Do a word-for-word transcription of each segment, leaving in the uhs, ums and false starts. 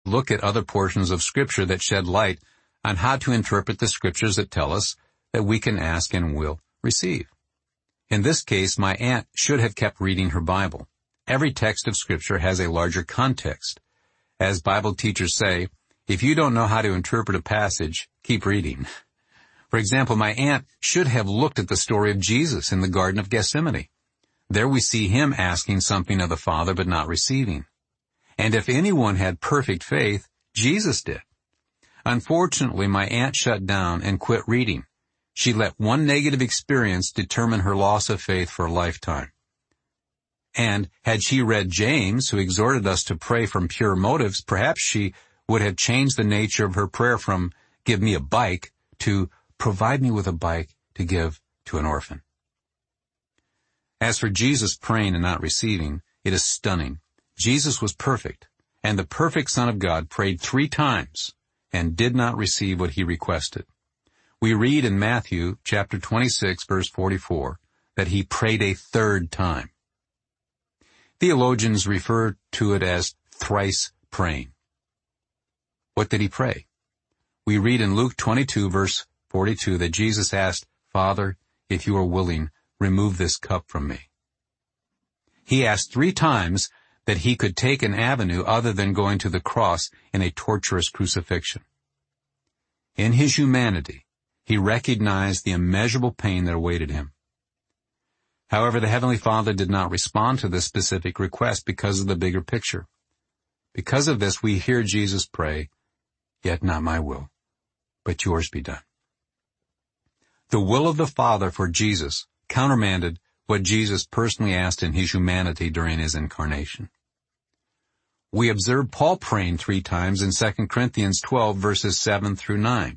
look at other portions of Scripture that shed light on how to interpret the Scriptures that tell us that we can ask and will receive. In this case, my aunt should have kept reading her Bible. Every text of Scripture has a larger context. As Bible teachers say, if you don't know how to interpret a passage, keep reading. For example, my aunt should have looked at the story of Jesus in the Garden of Gethsemane. There we see him asking something of the Father but not receiving. And if anyone had perfect faith, Jesus did. Unfortunately, my aunt shut down and quit reading. She let one negative experience determine her loss of faith for a lifetime. And had she read James, who exhorted us to pray from pure motives, perhaps she would have changed the nature of her prayer from "give me a bike" to "provide me with a bike to give to an orphan." As for Jesus praying and not receiving, it is stunning. Jesus was perfect, and the perfect Son of God prayed three times and did not receive what he requested. We read in Matthew chapter twenty-six, verse forty-four, that he prayed a third time. Theologians refer to it as thrice praying. What did he pray? We read in Luke twenty-two, verse forty-two, that Jesus asked, "Father, if you are willing, remove this cup from me." He asked three times that he could take an avenue other than going to the cross in a torturous crucifixion. In his humanity, he recognized the immeasurable pain that awaited him. However, the Heavenly Father did not respond to this specific request because of the bigger picture. Because of this, we hear Jesus pray, "Yet not my will, but yours be done." The will of the Father for Jesus countermanded what Jesus personally asked in his humanity during his incarnation. We observe Paul praying three times in Second Corinthians twelve, verses seven through nine.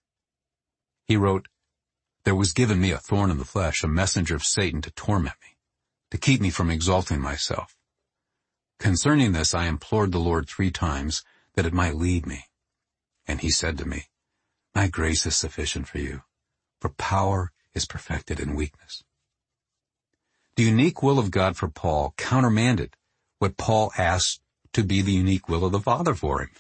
He wrote, "There was given me a thorn in the flesh, a messenger of Satan to torment me, to keep me from exalting myself. Concerning this I implored the Lord three times that it might leave me. And he said to me, My grace is sufficient for you, for power is perfected in weakness." The unique will of God for Paul countermanded what Paul asked to be the unique will of the Father for him.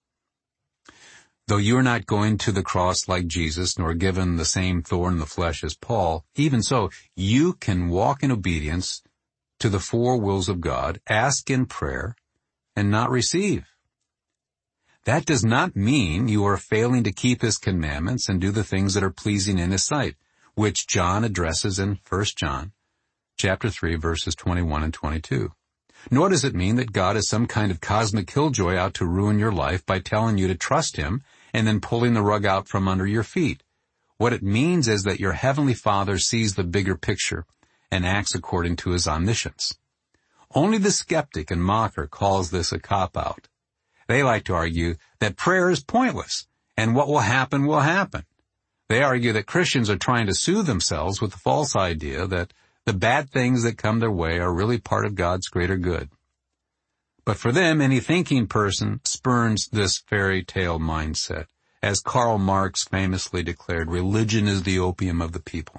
Though you are not going to the cross like Jesus, nor given the same thorn in the flesh as Paul, even so, you can walk in obedience to the four wills of God, ask in prayer, and not receive. That does not mean you are failing to keep his commandments and do the things that are pleasing in his sight, which John addresses in First John, chapter three, verses twenty-one and twenty-two. Nor does it mean that God is some kind of cosmic killjoy out to ruin your life by telling you to trust him and then pulling the rug out from under your feet. What it means is that your Heavenly Father sees the bigger picture and acts according to his omniscience. Only the skeptic and mocker calls this a cop-out. They like to argue that prayer is pointless, and what will happen will happen. They argue that Christians are trying to soothe themselves with the false idea that the bad things that come their way are really part of God's greater good. But for them, any thinking person spurns this fairy tale mindset. As Karl Marx famously declared, religion is the opium of the people.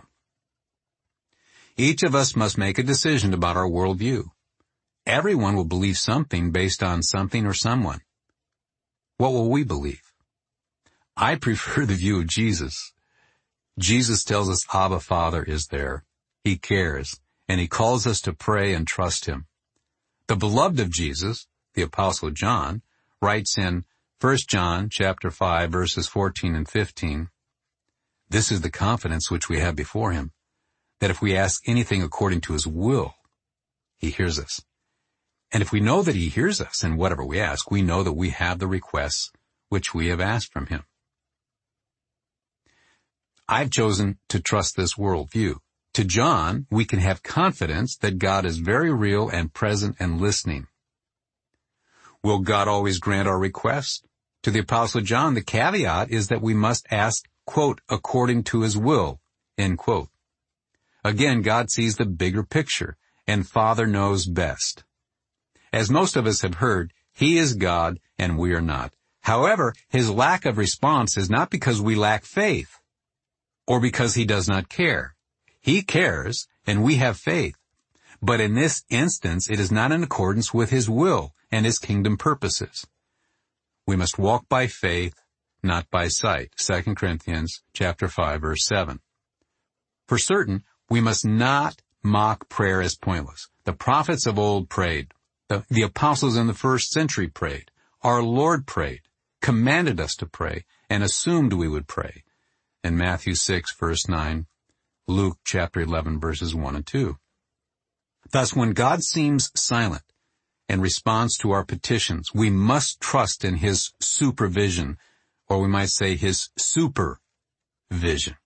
Each of us must make a decision about our worldview. Everyone will believe something based on something or someone. What will we believe? I prefer the view of Jesus. Jesus tells us Abba Father is there. He cares, and he calls us to pray and trust him. The beloved of Jesus, the Apostle John, writes in First John chapter five, verses fourteen and fifteen, "This is the confidence which we have before him, that if we ask anything according to his will, he hears us. And if we know that he hears us in whatever we ask, we know that we have the requests which we have asked from him." I've chosen to trust this worldview. To John, we can have confidence that God is very real and present and listening. Will God always grant our requests? To the Apostle John, the caveat is that we must ask, quote, according to his will, end quote. Again, God sees the bigger picture, and Father knows best. As most of us have heard, he is God and we are not. However, his lack of response is not because we lack faith or because he does not care. He cares, and we have faith. But in this instance, it is not in accordance with his will and his kingdom purposes. We must walk by faith, not by sight. Second Corinthians chapter five, verse seven. For certain, we must not mock prayer as pointless. The prophets of old prayed. The, the apostles in the first century prayed. Our Lord prayed, commanded us to pray, and assumed we would pray. In Matthew six, verse nine, Luke chapter eleven, verses one and two. Thus, when God seems silent in response to our petitions, we must trust in His supervision, or we might say His supervision.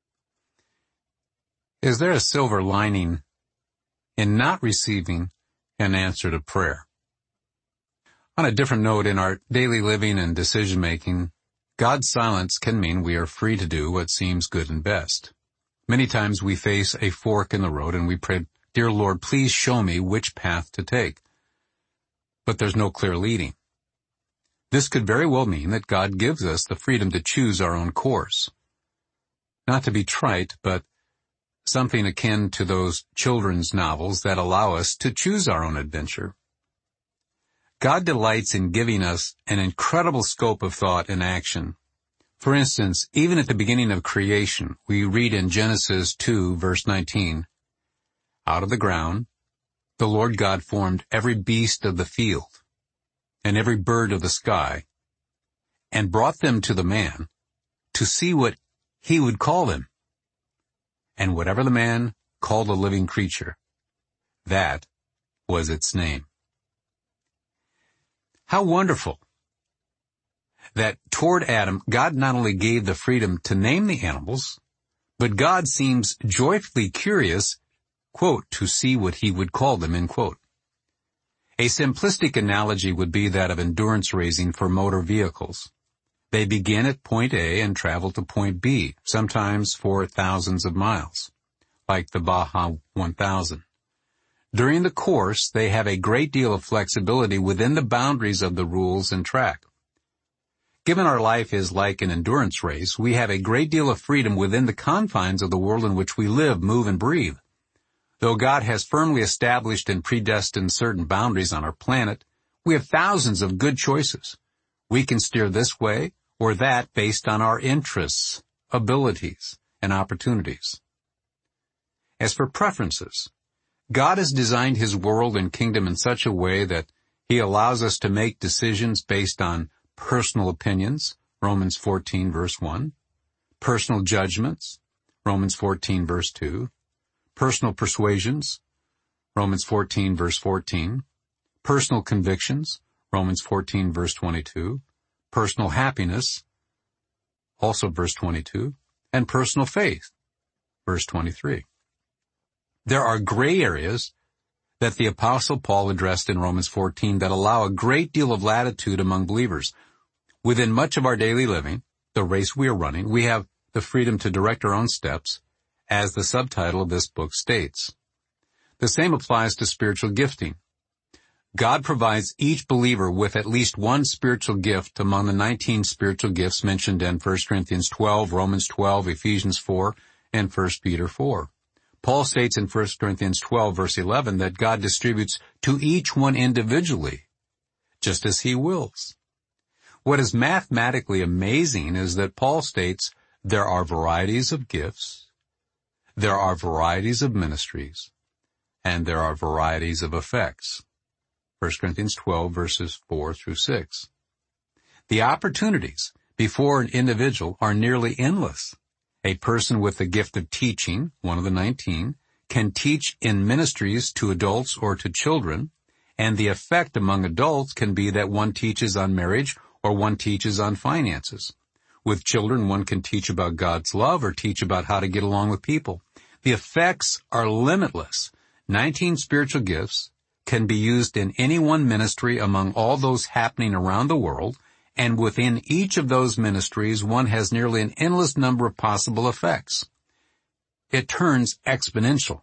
Is there a silver lining in not receiving an answer to prayer? On a different note, in our daily living and decision-making, God's silence can mean we are free to do what seems good and best. Many times we face a fork in the road and we pray, "Dear Lord, please show me which path to take." But there's no clear leading. This could very well mean that God gives us the freedom to choose our own course. Not to be trite, but something akin to those children's novels that allow us to choose our own adventure. God delights in giving us an incredible scope of thought and action. For instance, even at the beginning of creation, we read in Genesis two, verse nineteen, "Out of the ground, the Lord God formed every beast of the field and every bird of the sky, and brought them to the man to see what he would call them. And whatever the man called a living creature, that was its name." How wonderful that toward Adam, God not only gave the freedom to name the animals, but God seems joyfully curious, quote, to see what he would call them, end quote. A simplistic analogy would be that of endurance racing for motor vehicles. They begin at point A and travel to point B, sometimes for thousands of miles, like the Baja one thousand. During the course, they have a great deal of flexibility within the boundaries of the rules and track. Given our life is like an endurance race, we have a great deal of freedom within the confines of the world in which we live, move, and breathe. Though God has firmly established and predestined certain boundaries on our planet, we have thousands of good choices. We can steer this way or that based on our interests, abilities, and opportunities. As for preferences, God has designed His world and kingdom in such a way that He allows us to make decisions based on personal opinions, Romans fourteen, verse one, personal judgments, Romans fourteen, verse two, personal persuasions, Romans fourteen, verse fourteen, personal convictions, Romans fourteen, verse twenty-two, personal happiness, also verse twenty-two, and personal faith, verse twenty-three. There are gray areas that the Apostle Paul addressed in Romans fourteen that allow a great deal of latitude among believers. Within much of our daily living, the race we are running, we have the freedom to direct our own steps, as the subtitle of this book states. The same applies to spiritual gifting. God provides each believer with at least one spiritual gift among the nineteen spiritual gifts mentioned in First Corinthians twelve, Romans twelve, Ephesians four, and First Peter four. Paul states in First Corinthians twelve, verse eleven, that God distributes to each one individually, just as He wills. What is mathematically amazing is that Paul states there are varieties of gifts, there are varieties of ministries, and there are varieties of effects. First Corinthians twelve, verses four through six. The opportunities before an individual are nearly endless. A person with the gift of teaching, one of the nineteen, can teach in ministries to adults or to children, and the effect among adults can be that one teaches on marriage or one teaches on finances. With children, one can teach about God's love or teach about how to get along with people. The effects are limitless. Nineteen spiritual gifts can be used in any one ministry among all those happening around the world, and within each of those ministries, one has nearly an endless number of possible effects. It turns exponential.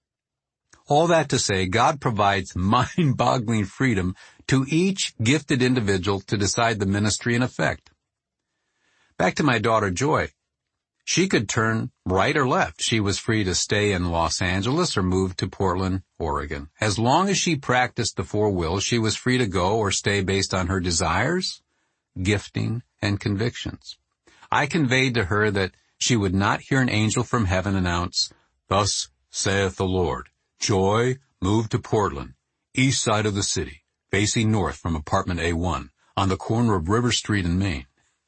All that to say, God provides mind-boggling freedom to each gifted individual to decide the ministry and effect. Back to my daughter Joy. She could turn right or left. She was free to stay in Los Angeles or move to Portland, Oregon. As long as she practiced the four wills, she was free to go or stay based on her desires, gifting, and convictions. I conveyed to her that she would not hear an angel from heaven announce, "Thus saith the Lord, Joy moved to Portland, east side of the city, facing north from apartment A one, on the corner of River Street in Maine."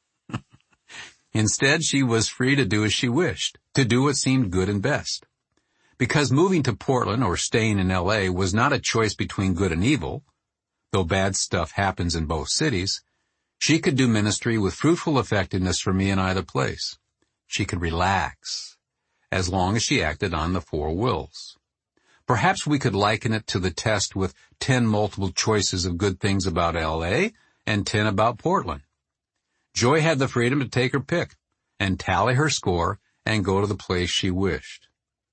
Instead, she was free to do as she wished, to do what seemed good and best. Because moving to Portland or staying in L A was not a choice between good and evil, though bad stuff happens in both cities, she could do ministry with fruitful effectiveness for me in either place. She could relax, as long as she acted on the four wills. Perhaps we could liken it to the test with ten multiple choices of good things about L A and ten about Portland. Joy had the freedom to take her pick and tally her score and go to the place she wished.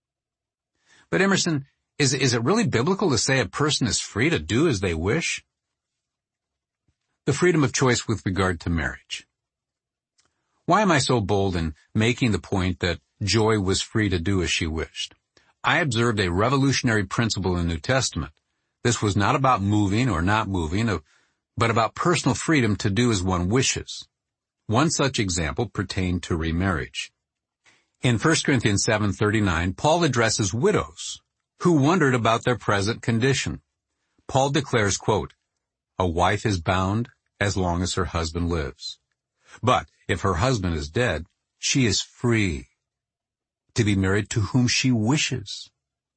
But Emerson, is, is it really biblical to say a person is free to do as they wish? The freedom of choice with regard to marriage. Why am I so bold in making the point that Joy was free to do as she wished? I observed a revolutionary principle in the New Testament. This was not about moving or not moving, but about personal freedom to do as one wishes. One such example pertained to remarriage. In First Corinthians seven thirty-nine, Paul addresses widows who wondered about their present condition. Paul declares, quote, "A wife is bound as long as her husband lives. But if her husband is dead, she is free to be married to whom she wishes,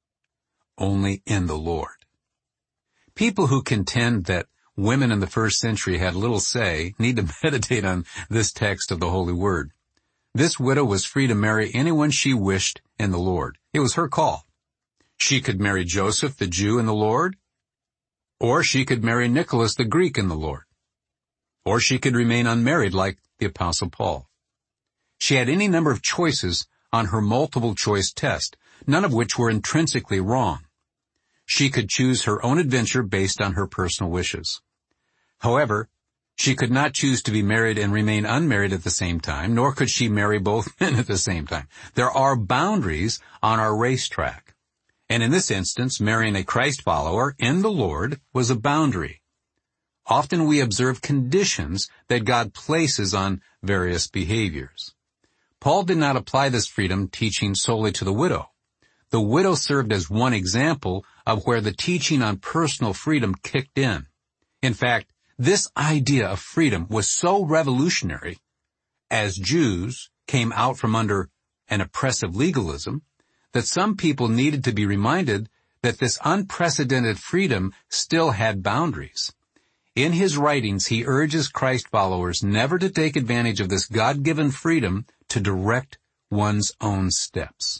only in the Lord." People who contend that women in the first century had little say need to meditate on this text of the Holy Word. This widow was free to marry anyone she wished in the Lord. It was her call. She could marry Joseph the Jew in the Lord, or she could marry Nicholas the Greek in the Lord, or she could remain unmarried like the Apostle Paul. She had any number of choices on her multiple choice test, none of which were intrinsically wrong. She could choose her own adventure based on her personal wishes. However, she could not choose to be married and remain unmarried at the same time, nor could she marry both men at the same time. There are boundaries on our racetrack. And in this instance, marrying a Christ follower in the Lord was a boundary. Often we observe conditions that God places on various behaviors. Paul did not apply this freedom teaching solely to the widow. The widow served as one example of where the teaching on personal freedom kicked in. In fact, this idea of freedom was so revolutionary as Jews came out from under an oppressive legalism that some people needed to be reminded that this unprecedented freedom still had boundaries. In his writings, he urges Christ followers never to take advantage of this God-given freedom to direct one's own steps.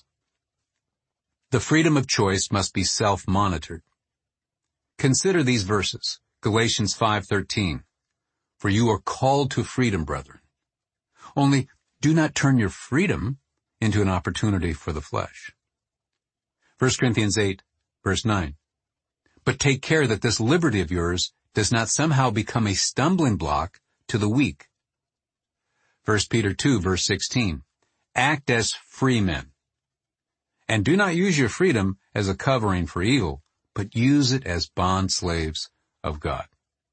The freedom of choice must be self-monitored. Consider these verses. Galatians five thirteen. "For you are called to freedom, brethren. Only do not turn your freedom into an opportunity for the flesh." First Corinthians eight, verse nine. "But take care that this liberty of yours does not somehow become a stumbling block to the weak." First Peter two, verse sixteen. "Act as free men. And do not use your freedom as a covering for evil, but use it as bond slaves of God."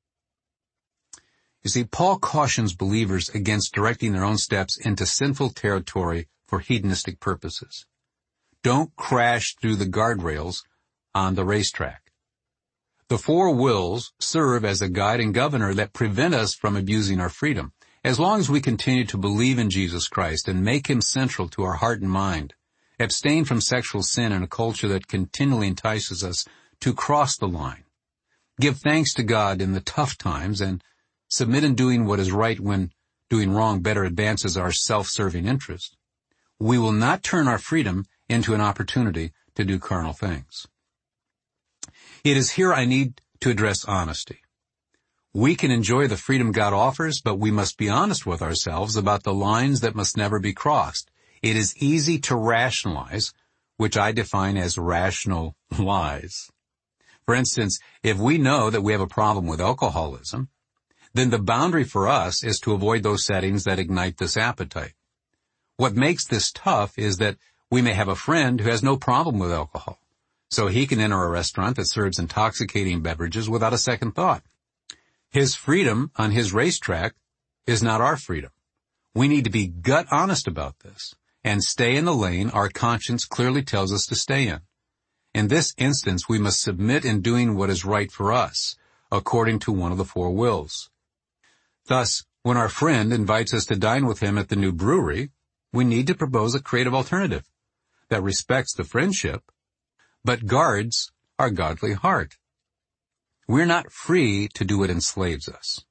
You see, Paul cautions believers against directing their own steps into sinful territory for hedonistic purposes. Don't crash through the guardrails on the racetrack. The four wills serve as a guide and governor that prevent us from abusing our freedom. As long as we continue to believe in Jesus Christ and make him central to our heart and mind, abstain from sexual sin in a culture that continually entices us to cross the line, give thanks to God in the tough times, and submit in doing what is right when doing wrong better advances our self-serving interest, we will not turn our freedom into an opportunity to do carnal things. It is here I need to address honesty. We can enjoy the freedom God offers, but we must be honest with ourselves about the lines that must never be crossed. It is easy to rationalize, which I define as rational lies. For instance, if we know that we have a problem with alcoholism, then the boundary for us is to avoid those settings that ignite this appetite. What makes this tough is that we may have a friend who has no problem with alcohol, so he can enter a restaurant that serves intoxicating beverages without a second thought. His freedom on his racetrack is not our freedom. We need to be gut honest about this and stay in the lane our conscience clearly tells us to stay in. In this instance, we must submit in doing what is right for us, according to one of the four wills. Thus, when our friend invites us to dine with him at the new brewery, we need to propose a creative alternative that respects the friendship, but guards our godly heart. We're not free to do what enslaves us.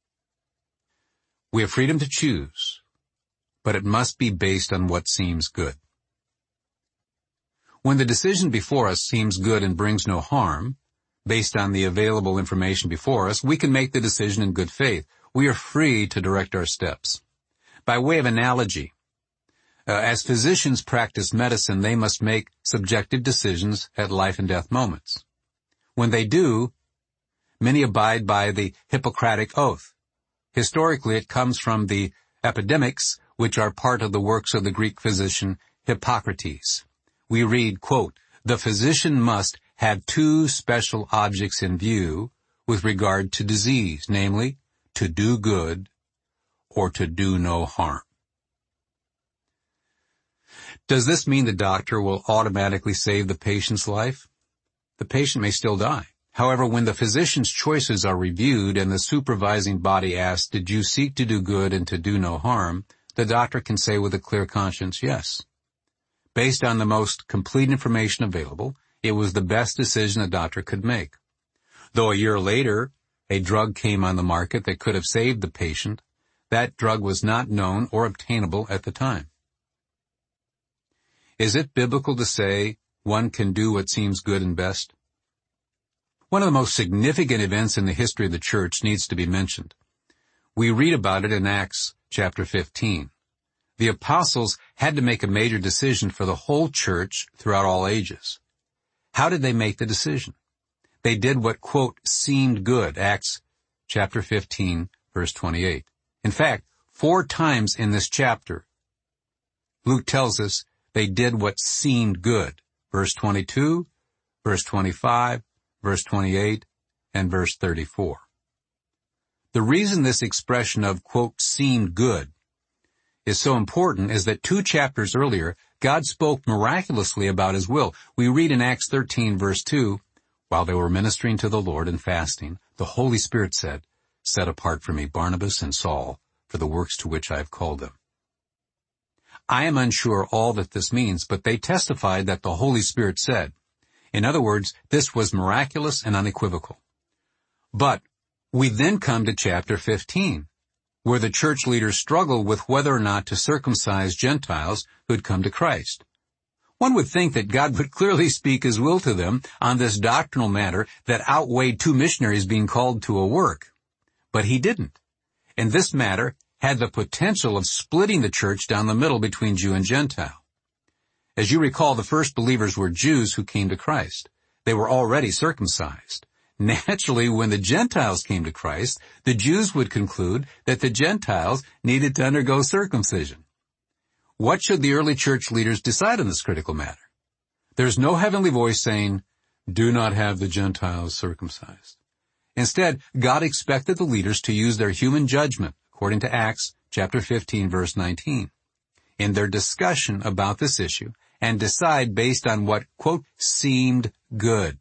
We have freedom to choose, but it must be based on what seems good. When the decision before us seems good and brings no harm, based on the available information before us, we can make the decision in good faith. We are free to direct our steps. By way of analogy, uh, as physicians practice medicine, they must make subjective decisions at life and death moments. When they do, many abide by the Hippocratic Oath. Historically, it comes from the epidemics, which are part of the works of the Greek physician Hippocrates. We read, quote, "The physician must have two special objects in view with regard to disease, namely, to do good or to do no harm." Does this mean the doctor will automatically save the patient's life? The patient may still die. However, when the physician's choices are reviewed and the supervising body asks, "Did you seek to do good and to do no harm?" the doctor can say with a clear conscience, "Yes." Based on the most complete information available, it was the best decision a doctor could make. Though a year later, a drug came on the market that could have saved the patient, that drug was not known or obtainable at the time. Is it biblical to say one can do what seems good and best? One of the most significant events in the history of the church needs to be mentioned. We read about it in Acts chapter fifteen. The apostles had to make a major decision for the whole church throughout all ages. How did they make the decision? They did what, quote, seemed good, Acts chapter fifteen, verse twenty-eight. In fact, four times in this chapter, Luke tells us they did what seemed good. Verse twenty-two, verse twenty-five, verse twenty-eight, and verse thirty-four. The reason this expression of, quote, seemed good is so important is that two chapters earlier, God spoke miraculously about his will. We read in Acts thirteen, verse two, "While they were ministering to the Lord and fasting, the Holy Spirit said, 'Set apart for me Barnabas and Saul for the works to which I have called them.'" I am unsure all that this means, but they testified that the Holy Spirit said. In other words, this was miraculous and unequivocal. But we then come to chapter fifteen, where the church leaders struggle with whether or not to circumcise Gentiles who had come to Christ. One would think that God would clearly speak his will to them on this doctrinal matter that outweighed two missionaries being called to a work. But he didn't. And this matter had the potential of splitting the church down the middle between Jew and Gentile. As you recall, the first believers were Jews who came to Christ. They were already circumcised. Naturally, when the Gentiles came to Christ, the Jews would conclude that the Gentiles needed to undergo circumcision. What should the early church leaders decide on this critical matter? There's no heavenly voice saying, "Do not have the Gentiles circumcised." Instead, God expected the leaders to use their human judgment, according to Acts chapter fifteen, verse nineteen, in their discussion about this issue and decide based on what, quote, seemed good.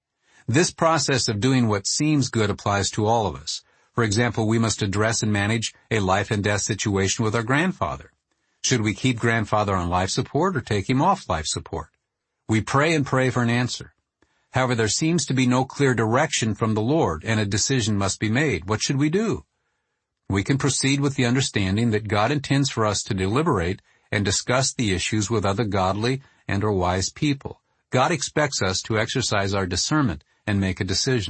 This process of doing what seems good applies to all of us. For example, we must address and manage a life and death situation with our grandfather. Should we keep grandfather on life support or take him off life support? We pray and pray for an answer. However, there seems to be no clear direction from the Lord, and a decision must be made. What should we do? We can proceed with the understanding that God intends for us to deliberate and discuss the issues with other godly and or wise people. God expects us to exercise our discernment and make a decision.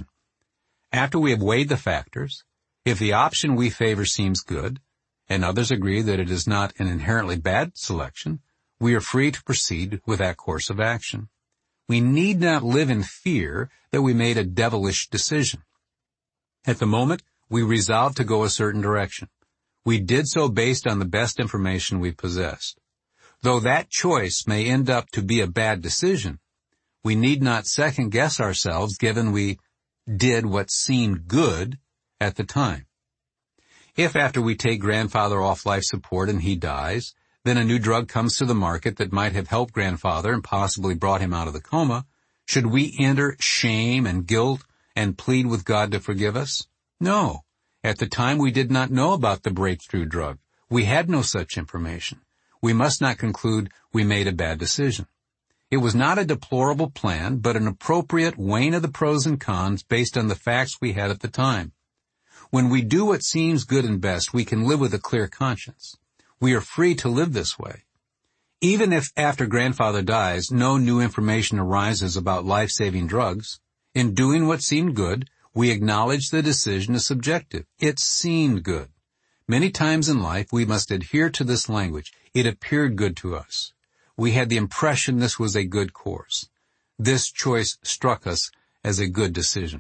After we have weighed the factors, if the option we favor seems good, and others agree that it is not an inherently bad selection, we are free to proceed with that course of action. We need not live in fear that we made a devilish decision. At the moment, we resolved to go a certain direction. We did so based on the best information we possessed. Though that choice may end up to be a bad decision, we need not second-guess ourselves given we did what seemed good at the time. If after we take grandfather off life support and he dies, then a new drug comes to the market that might have helped grandfather and possibly brought him out of the coma, should we enter shame and guilt and plead with God to forgive us? No. At the time we did not know about the breakthrough drug. We had no such information. We must not conclude we made a bad decision. It was not a deplorable plan, but an appropriate weighing of the pros and cons based on the facts we had at the time. When we do what seems good and best, we can live with a clear conscience. We are free to live this way. Even if after grandfather dies, no new information arises about life-saving drugs, in doing what seemed good, we acknowledge the decision is subjective. It seemed good. Many times in life, we must adhere to this language. It appeared good to us. We had the impression this was a good course. This choice struck us as a good decision.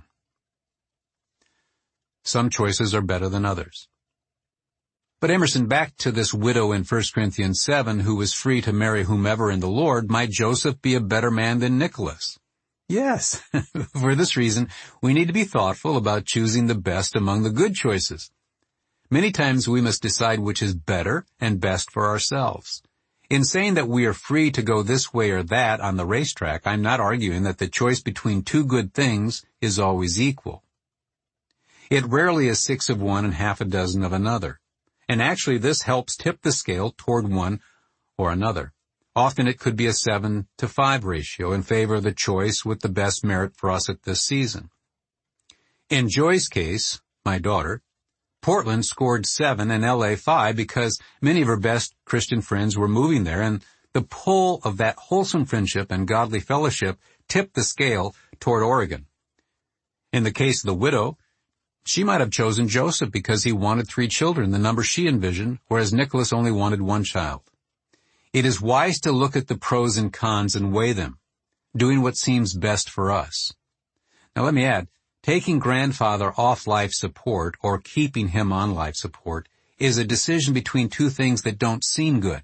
Some choices are better than others. But Emerson, back to this widow in First Corinthians seven who was free to marry whomever in the Lord, might Joseph be a better man than Nicholas? Yes. For this reason, we need to be thoughtful about choosing the best among the good choices. Many times we must decide which is better and best for ourselves. In saying that we are free to go this way or that on the racetrack, I'm not arguing that the choice between two good things is always equal. It rarely is six of one and half a dozen of another. And actually this helps tip the scale toward one or another. Often it could be a seven to five ratio in favor of the choice with the best merit for us at this season. In Joy's case, my daughter, Portland scored seven and L A five because many of her best Christian friends were moving there, and the pull of that wholesome friendship and godly fellowship tipped the scale toward Oregon. In the case of the widow, she might have chosen Joseph because he wanted three children, the number she envisioned, whereas Nicholas only wanted one child. It is wise to look at the pros and cons and weigh them, doing what seems best for us. Now let me add, taking grandfather off life support or keeping him on life support is a decision between two things that don't seem good.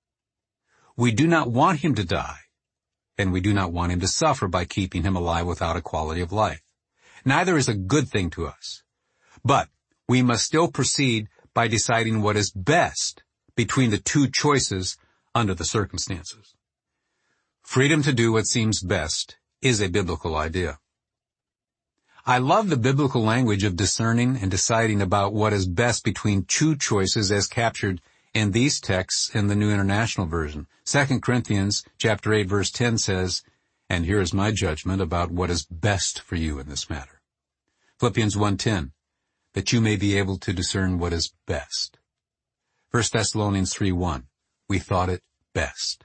We do not want him to die, and we do not want him to suffer by keeping him alive without a quality of life. Neither is a good thing to us. But we must still proceed by deciding what is best between the two choices under the circumstances. Freedom to do what seems best is a biblical idea. I love the biblical language of discerning and deciding about what is best between two choices as captured in these texts in the New International Version. Second Corinthians chapter eight verse ten says, "And here is my judgment about what is best for you in this matter." Philippians one ten, "That you may be able to discern what is best." First Thessalonians three one, "We thought it best."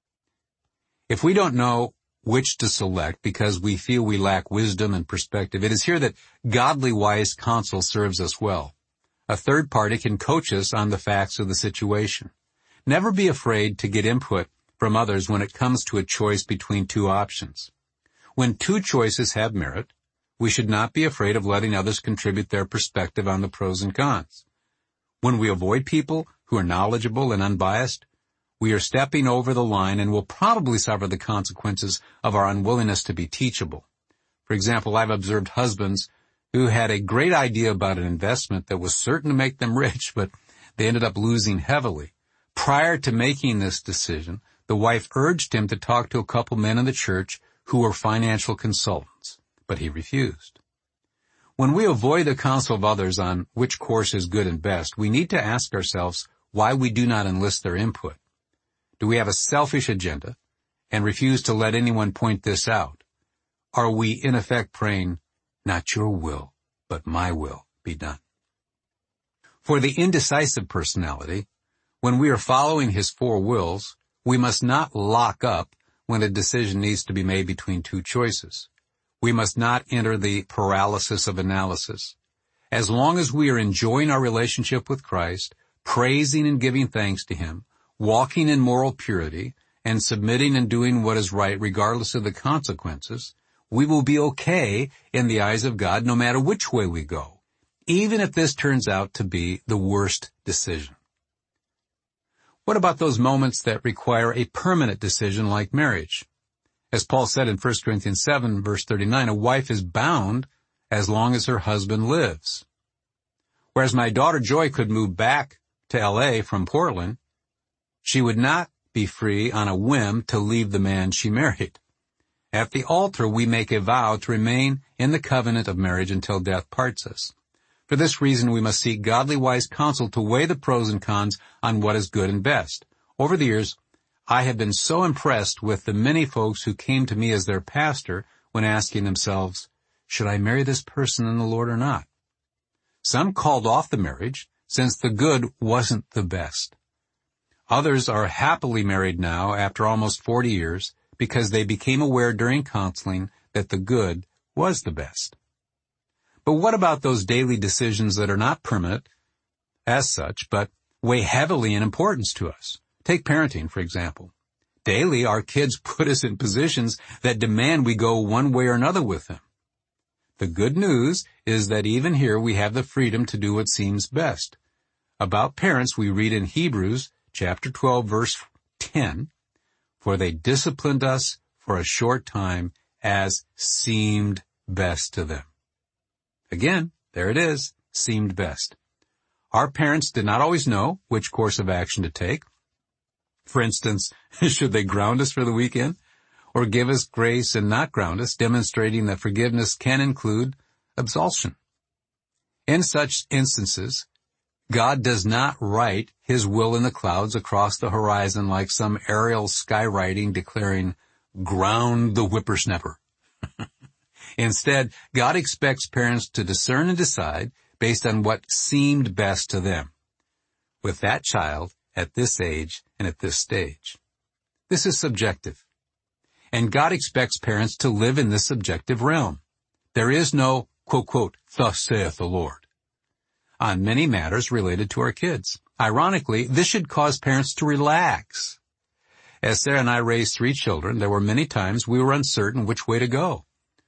If we don't know which to select because we feel we lack wisdom and perspective, it is here that godly wise counsel serves us well. A third party can coach us on the facts of the situation. Never be afraid to get input from others when it comes to a choice between two options. When two choices have merit, we should not be afraid of letting others contribute their perspective on the pros and cons. When we avoid people who are knowledgeable and unbiased, we are stepping over the line and will probably suffer the consequences of our unwillingness to be teachable. For example, I've observed husbands who had a great idea about an investment that was certain to make them rich, but they ended up losing heavily. Prior to making this decision, the wife urged him to talk to a couple men in the church who were financial consultants, but he refused. When we avoid the counsel of others on which course is good and best, we need to ask ourselves why we do not enlist their input. Do we have a selfish agenda and refuse to let anyone point this out? Are we in effect praying, "Not your will, but my will be done"? For the indecisive personality, when we are following his four wills, we must not lock up when a decision needs to be made between two choices. We must not enter the paralysis of analysis. As long as we are enjoying our relationship with Christ, praising and giving thanks to him, walking in moral purity, and submitting and doing what is right regardless of the consequences, we will be okay in the eyes of God no matter which way we go, even if this turns out to be the worst decision. What about those moments that require a permanent decision like marriage? As Paul said in First Corinthians seven, verse thirty-nine, a wife is bound as long as her husband lives. Whereas my daughter Joy could move back to L A from Portland, she would not be free on a whim to leave the man she married. At the altar, we make a vow to remain in the covenant of marriage until death parts us. For this reason, we must seek godly wise counsel to weigh the pros and cons on what is good and best. Over the years, I have been so impressed with the many folks who came to me as their pastor when asking themselves, should I marry this person in the Lord or not? Some called off the marriage since the good wasn't the best. Others are happily married now after almost forty years because they became aware during counseling that the good was the best. But what about those daily decisions that are not permanent as such, but weigh heavily in importance to us? Take parenting, for example. Daily, our kids put us in positions that demand we go one way or another with them. The good news is that even here we have the freedom to do what seems best. About parents, we read in Hebrews chapter twelve, verse ten, for they disciplined us for a short time as seemed best to them. Again, there it is, seemed best. Our parents did not always know which course of action to take. For instance, should they ground us for the weekend or give us grace and not ground us, demonstrating that forgiveness can include absolution? In such instances, God does not write his will in the clouds across the horizon like some aerial skywriting declaring, ground the whippersnapper. Instead, God expects parents to discern and decide based on what seemed best to them, with that child at this age and at this stage. This is subjective. And God expects parents to live in this subjective realm. There is no, quote, quote, thus saith the Lord, on many matters related to our kids. Ironically, this should cause parents to relax. As Sarah and I raised three children, there were many times we were uncertain which way to go.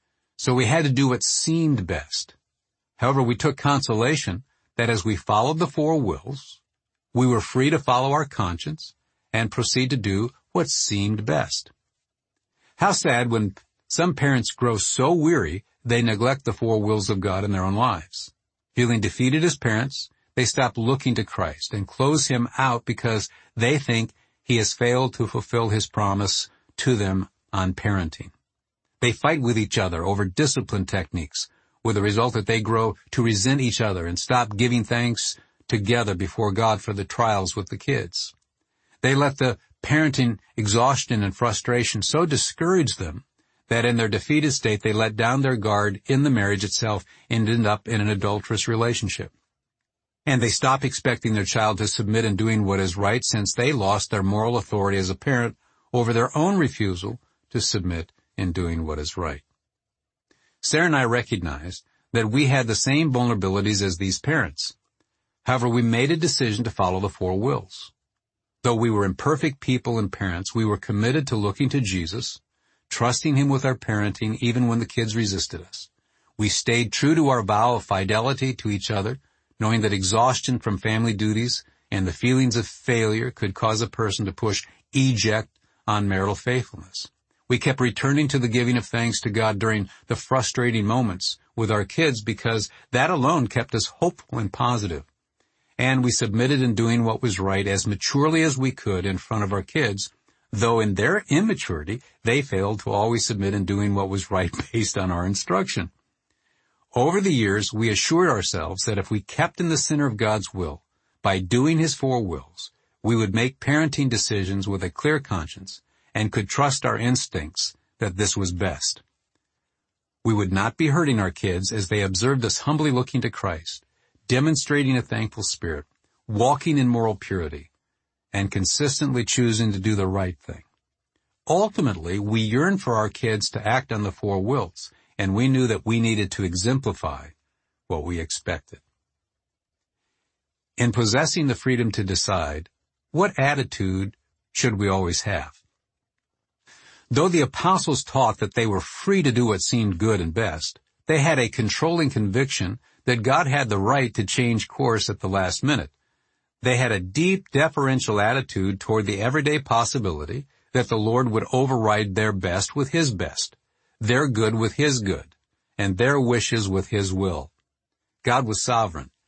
So we had to do what seemed best. However, we took consolation that as we followed the four wills, we were free to follow our conscience and proceed to do what seemed best. How sad when some parents grow so weary they neglect the four wills of God in their own lives. Feeling defeated as parents, they stop looking to Christ and close him out because they think he has failed to fulfill his promise to them on parenting. They fight with each other over discipline techniques, with the result that they grow to resent each other and stop giving thanks together before God for the trials with the kids. They let the parenting exhaustion and frustration so discourage them that in their defeated state they let down their guard in the marriage itself and end up in an adulterous relationship. And they stop expecting their child to submit in doing what is right since they lost their moral authority as a parent over their own refusal to submit in doing what is right. Sarah and I recognized that we had the same vulnerabilities as these parents. However, we made a decision to follow the four wills. Though we were imperfect people and parents, we were committed to looking to Jesus, trusting him with our parenting even when the kids resisted us. We stayed true to our vow of fidelity to each other, knowing that exhaustion from family duties and the feelings of failure could cause a person to push eject on marital faithfulness. We kept returning to the giving of thanks to God during the frustrating moments with our kids because that alone kept us hopeful and positive. And we submitted in doing what was right as maturely as we could in front of our kids, though in their immaturity, they failed to always submit in doing what was right based on our instruction. Over the years, we assured ourselves that if we kept in the center of God's will, by doing his four wills, we would make parenting decisions with a clear conscience and could trust our instincts that this was best. We would not be hurting our kids as they observed us humbly looking to Christ, demonstrating a thankful spirit, walking in moral purity, and consistently choosing to do the right thing. Ultimately, we yearned for our kids to act on the four wills, and we knew that we needed to exemplify what we expected. In possessing the freedom to decide, what attitude should we always have? Though the apostles taught that they were free to do what seemed good and best, they had a controlling conviction that God had the right to change course at the last minute. They had a deep deferential attitude toward the everyday possibility that the Lord would override their best with his best, their good with his good, and their wishes with his will. God was sovereign,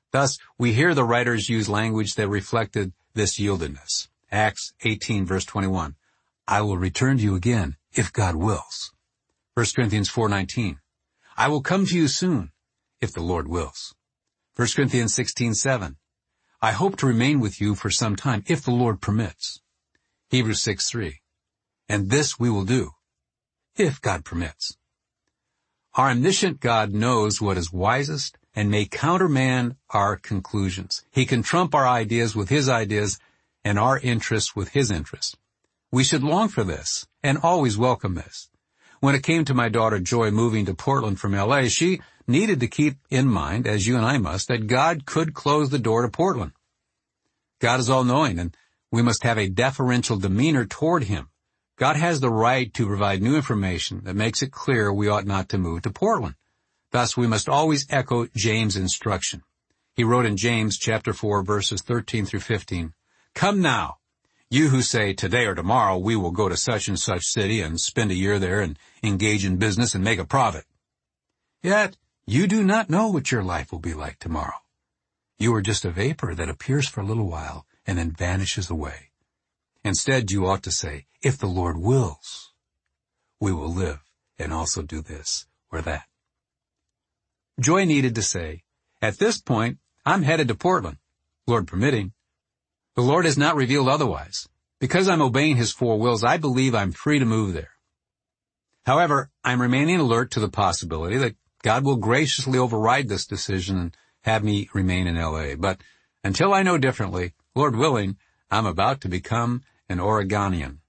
Thus, we hear the writers use language that reflected this yieldedness. Acts eighteen, verse twenty-one. I will return to you again, if God wills. First Corinthians four nineteen. I will come to you soon, if the Lord wills. First Corinthians sixteen seven. I hope to remain with you for some time, if the Lord permits. Hebrews six three. And this we will do, if God permits. Our omniscient God knows what is wisest and may countermand our conclusions. He can trump our ideas with his ideas and our interests with his interests. We should long for this and always welcome this. When it came to my daughter Joy moving to Portland from L A, she needed to keep in mind, as you and I must, that God could close the door to Portland. God is all-knowing, and we must have a deferential demeanor toward him. God has the right to provide new information that makes it clear we ought not to move to Portland. Thus, we must always echo James' instruction. He wrote in James chapter four, verses thirteen through fifteen, Come now, you who say, today or tomorrow we will go to such and such city and spend a year there and engage in business and make a profit. Yet, you do not know what your life will be like tomorrow. You are just a vapor that appears for a little while and then vanishes away. Instead, you ought to say, if the Lord wills, we will live and also do this or that. Joy needed to say, at this point, I'm headed to Portland, Lord permitting. The Lord has not revealed otherwise. Because I'm obeying his four wills, I believe I'm free to move there. However, I'm remaining alert to the possibility that God will graciously override this decision and have me remain in L A. But until I know differently, Lord willing, I'm about to become an Oregonian.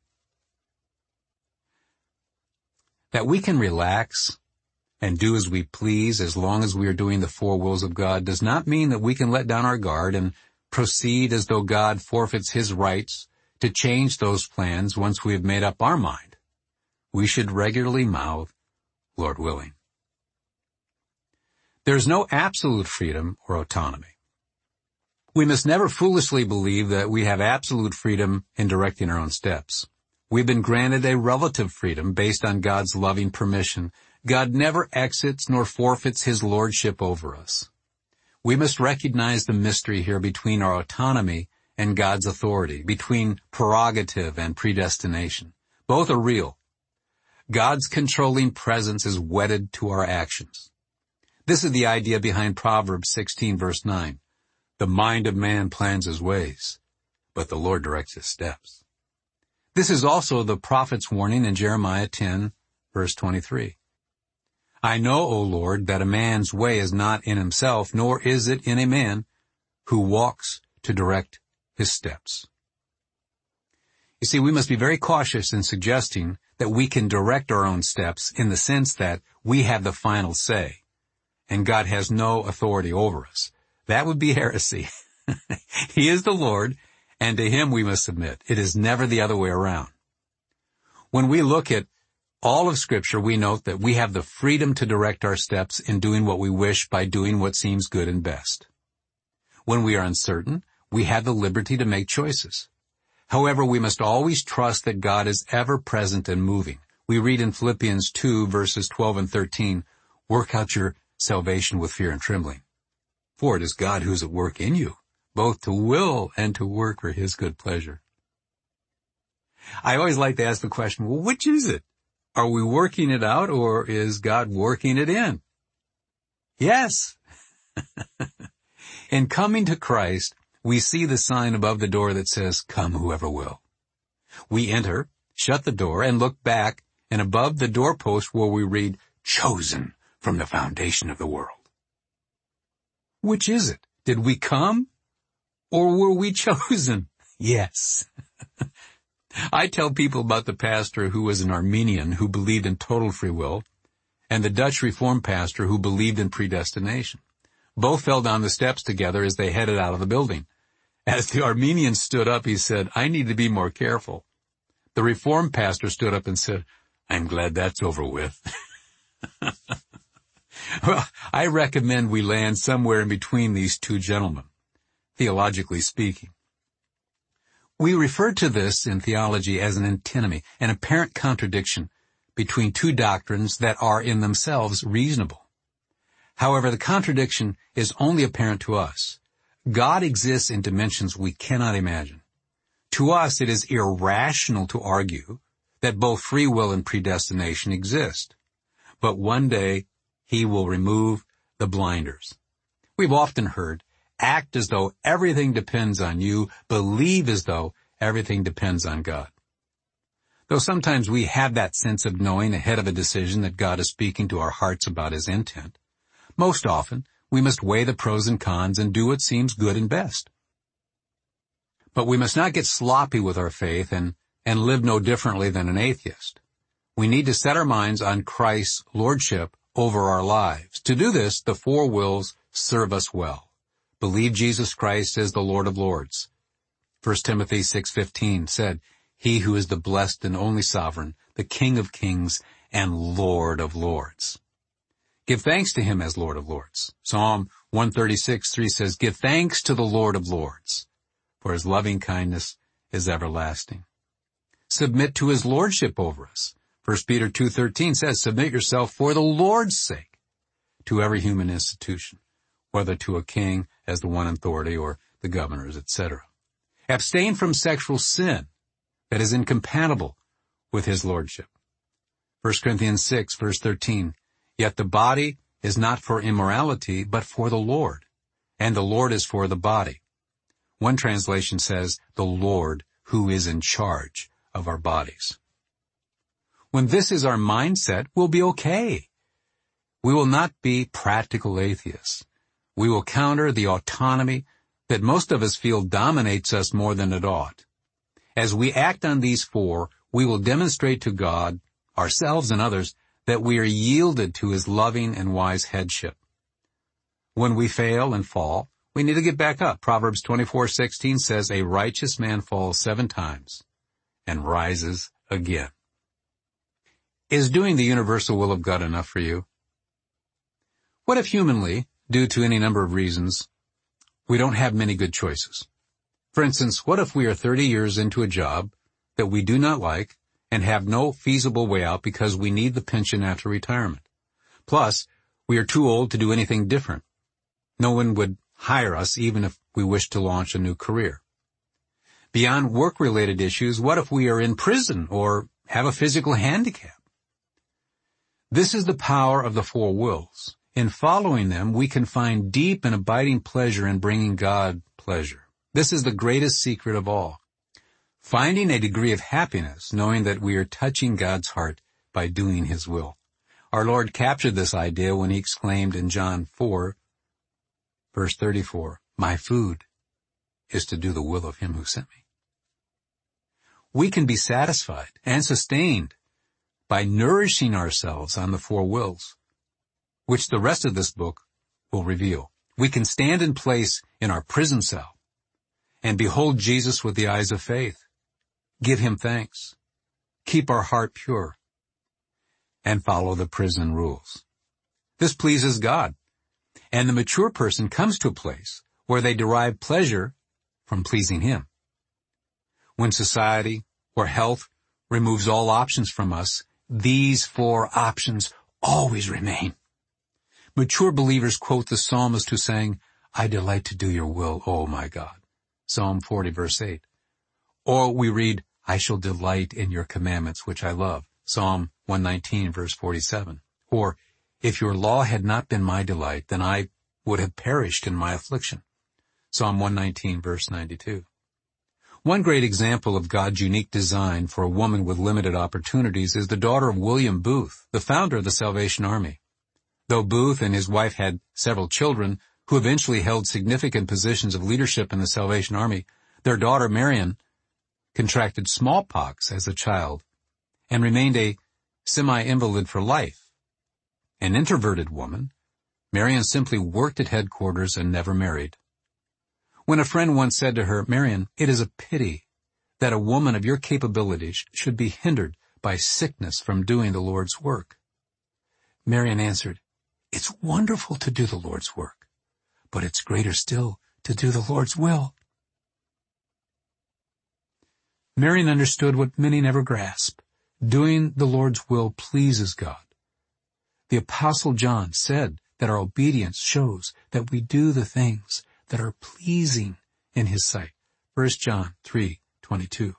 That we can relax and do as we please as long as we are doing the four wills of God does not mean that we can let down our guard and proceed as though God forfeits his rights to change those plans once we have made up our mind. We should regularly mouth, Lord willing. There is no absolute freedom or autonomy. We must never foolishly believe that we have absolute freedom in directing our own steps. We've been granted a relative freedom based on God's loving permission. God never exits nor forfeits his lordship over us. We must recognize the mystery here between our autonomy and God's authority, between prerogative and predestination. Both are real. God's controlling presence is wedded to our actions. This is the idea behind Proverbs sixteen, verse nine. The mind of man plans his ways, but the Lord directs his steps. This is also the prophet's warning in Jeremiah ten, verse twenty-three. I know, O Lord, that a man's way is not in himself, nor is it in a man who walks to direct his steps. You see, we must be very cautious in suggesting that we can direct our own steps in the sense that we have the final say, and God has no authority over us. That would be heresy. He is the Lord, and to him we must submit. It is never the other way around. When we look at all of Scripture, we note that we have the freedom to direct our steps in doing what we wish by doing what seems good and best. When we are uncertain, we have the liberty to make choices. However, we must always trust that God is ever present and moving. We read in Philippians two, verses twelve and thirteen, work out your salvation with fear and trembling. For it is God who is at work in you, both to will and to work for his good pleasure. I always like to ask the question, well, which is it? Are we working it out, or is God working it in? Yes. In coming to Christ, we see the sign above the door that says, come whoever will. We enter, shut the door, and look back, and above the doorpost where we read, chosen from the foundation of the world. Which is it? Did we come, or were we chosen? Yes. I tell people about the pastor who was an Armenian who believed in total free will, and the Dutch Reformed pastor who believed in predestination. Both fell down the steps together as they headed out of the building. As the Armenian stood up, he said, I need to be more careful. The Reformed pastor stood up and said, I'm glad that's over with. Well, I recommend we land somewhere in between these two gentlemen, theologically speaking. We refer to this in theology as an antinomy, an apparent contradiction between two doctrines that are in themselves reasonable. However, the contradiction is only apparent to us. God exists in dimensions we cannot imagine. To us, it is irrational to argue that both free will and predestination exist. But one day, he will remove the blinders. We've often heard, act as though everything depends on you, believe as though everything depends on God. Though sometimes we have that sense of knowing ahead of a decision that God is speaking to our hearts about his intent, most often we must weigh the pros and cons and do what seems good and best. But we must not get sloppy with our faith and, and live no differently than an atheist. We need to set our minds on Christ's lordship over our lives. To do this, the four wills serve us well. Believe Jesus Christ as the Lord of Lords. First Timothy six fifteen said, he who is the blessed and only sovereign, the King of kings and Lord of lords. Give thanks to him as Lord of lords. Psalm one thirty-six three says, give thanks to the Lord of lords, for his loving kindness is everlasting. Submit to his lordship over us. First Peter two thirteen says, submit yourself for the Lord's sake to every human institution, whether to a king as the one in authority or the governors, et cetera. Abstain from sexual sin that is incompatible with his lordship. First Corinthians six verse thirteen, yet the body is not for immorality, but for the Lord, and the Lord is for the body. One translation says, the Lord who is in charge of our bodies. When this is our mindset, we'll be okay. We will not be practical atheists. We will counter the autonomy that most of us feel dominates us more than it ought. As we act on these four, we will demonstrate to God, ourselves and others, that we are yielded to his loving and wise headship. When we fail and fall, we need to get back up. Proverbs twenty-four sixteen says, a righteous man falls seven times and rises again. Is doing the universal will of God enough for you? What if humanly, due to any number of reasons, we don't have many good choices? For instance, what if we are thirty years into a job that we do not like and have no feasible way out because we need the pension after retirement? Plus, we are too old to do anything different. No one would hire us even if we wish to launch a new career. Beyond work-related issues, what if we are in prison or have a physical handicap? This is the power of the four wills. In following them, we can find deep and abiding pleasure in bringing God pleasure. This is the greatest secret of all. Finding a degree of happiness, knowing that we are touching God's heart by doing his will. Our Lord captured this idea when he exclaimed in John four, verse thirty-four, my food is to do the will of him who sent me. We can be satisfied and sustained by nourishing ourselves on the four wills, which the rest of this book will reveal. We can stand in place in our prison cell and behold Jesus with the eyes of faith, give him thanks, keep our heart pure, and follow the prison rules. This pleases God, and the mature person comes to a place where they derive pleasure from pleasing him. When society or health removes all options from us, these four options always remain. Mature believers quote the psalmist who sang, I delight to do your will, O my God. Psalm forty, verse eight. Or we read, I shall delight in your commandments, which I love. Psalm one nineteen, verse forty-seven. Or, if your law had not been my delight, then I would have perished in my affliction. Psalm one nineteen, verse ninety-two. One great example of God's unique design for a woman with limited opportunities is the daughter of William Booth, the founder of the Salvation Army. Though Booth and his wife had several children who eventually held significant positions of leadership in the Salvation Army, their daughter Marion contracted smallpox as a child and remained a semi-invalid for life. An introverted woman, Marion simply worked at headquarters and never married. When a friend once said to her, Marion, it is a pity that a woman of your capabilities should be hindered by sickness from doing the Lord's work. Marion answered, it's wonderful to do the Lord's work, but it's greater still to do the Lord's will. Marion understood what many never grasp. Doing the Lord's will pleases God. The Apostle John said that our obedience shows that we do the things that are pleasing in His sight. First John three twenty-two.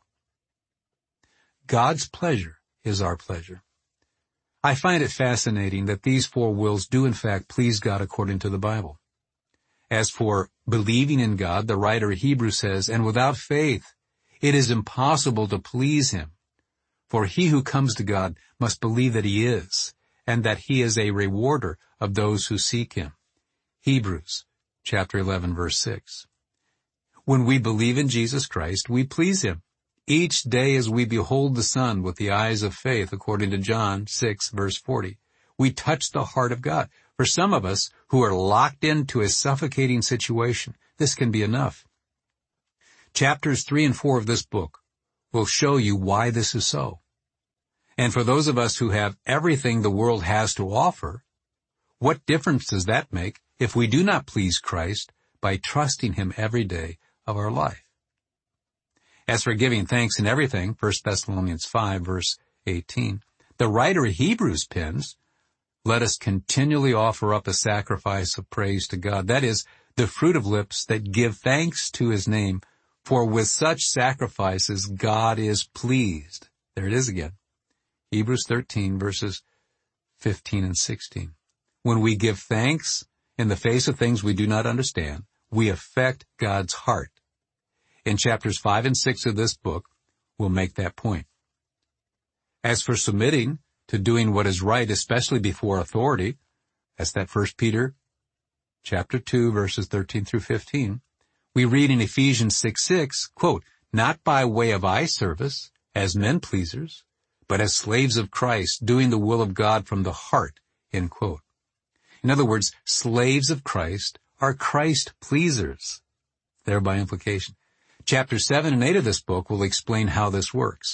God's pleasure is our pleasure. I find it fascinating that these four wills do in fact please God according to the Bible. As for believing in God, the writer of Hebrews says, "And without faith it is impossible to please Him. For he who comes to God must believe that He is, and that He is a rewarder of those who seek Him." Hebrews chapter eleven, verse six. When we believe in Jesus Christ, we please Him each day as we behold the Son with the eyes of faith, according to John six, verse forty. We touch the heart of God. For some of us who are locked into a suffocating situation, this can be enough. Chapters three and four of this book will show you why this is so. And for those of us who have everything the world has to offer, what difference does that make if we do not please Christ by trusting Him every day of our life? As for giving thanks in everything, First Thessalonians five, verse eighteen, the writer of Hebrews pens, "Let us continually offer up a sacrifice of praise to God, that is, the fruit of lips that give thanks to His name, for with such sacrifices God is pleased." There it is again. Hebrews thirteen, verses fifteen and sixteen. When we give thanks in the face of things we do not understand, we affect God's heart. In chapters five and six of this book, we'll make that point. As for submitting to doing what is right, especially before authority, that's that First Peter chapter two, verses thirteen through fifteen, we read in Ephesians six six, quote, "Not by way of eye service, as men pleasers, but as slaves of Christ, doing the will of God from the heart," end quote. In other words, slaves of Christ are Christ pleasers. Thereby implication. Chapters seven and eight of this book will explain how this works.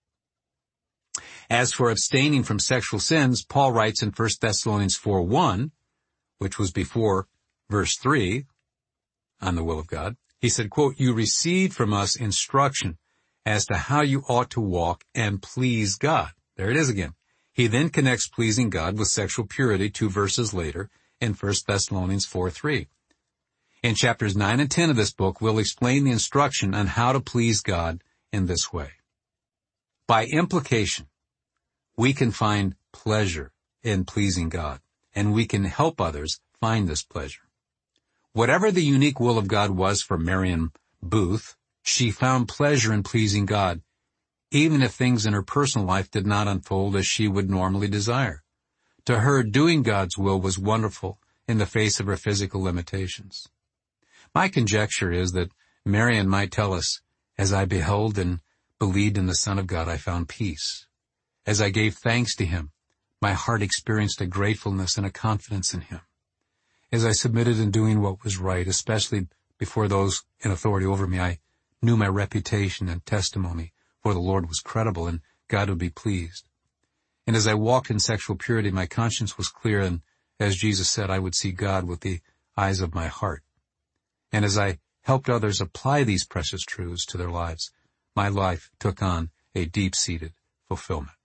As for abstaining from sexual sins, Paul writes in First Thessalonians four one, which was before verse three, on the will of God, he said, quote, "You received from us instruction as to how you ought to walk and please God." There it is again. He then connects pleasing God with sexual purity two verses later in First Thessalonians four three. In chapters nine and ten of this book, we'll explain the instruction on how to please God in this way. By implication, we can find pleasure in pleasing God, and we can help others find this pleasure. Whatever the unique will of God was for Marion Booth, she found pleasure in pleasing God, even if things in her personal life did not unfold as she would normally desire. To her, doing God's will was wonderful in the face of her physical limitations. My conjecture is that Marion might tell us, "As I beheld and believed in the Son of God, I found peace. As I gave thanks to Him, my heart experienced a gratefulness and a confidence in Him. As I submitted in doing what was right, especially before those in authority over me, I knew my reputation and testimony for the Lord was credible and God would be pleased. And as I walked in sexual purity, my conscience was clear, and as Jesus said, I would see God with the eyes of my heart. And as I helped others apply these precious truths to their lives, my life took on a deep-seated fulfillment."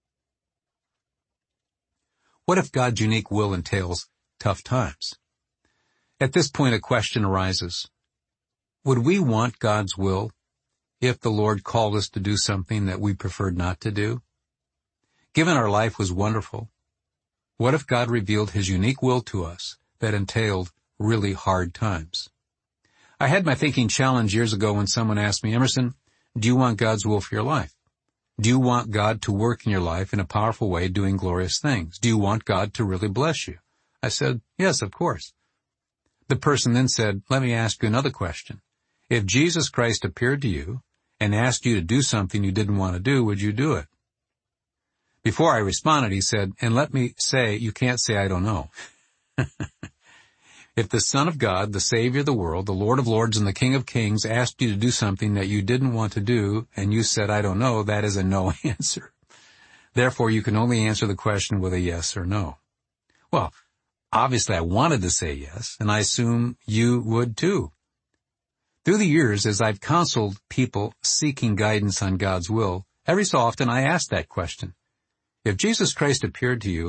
What if God's unique will entails tough times? At this point, a question arises. Would we want God's will if the Lord called us to do something that we preferred not to do? Given our life was wonderful, what if God revealed His unique will to us that entailed really hard times? I had my thinking challenged years ago when someone asked me, "Emerson, do you want God's will for your life? Do you want God to work in your life in a powerful way doing glorious things? Do you want God to really bless you?" I said, "Yes, of course." The person then said, "Let me ask you another question. If Jesus Christ appeared to you and asked you to do something you didn't want to do, would you do it?" Before I responded, he said, "And let me say, you can't say I don't know." If the Son of God, the Savior of the world, the Lord of Lords and the King of Kings asked you to do something that you didn't want to do and you said, "I don't know," that is a no answer. Therefore, you can only answer the question with a yes or no. Well, obviously I wanted to say yes, and I assume you would too. Through the years, as I've counseled people seeking guidance on God's will, every so often I ask that question. If Jesus Christ appeared to you and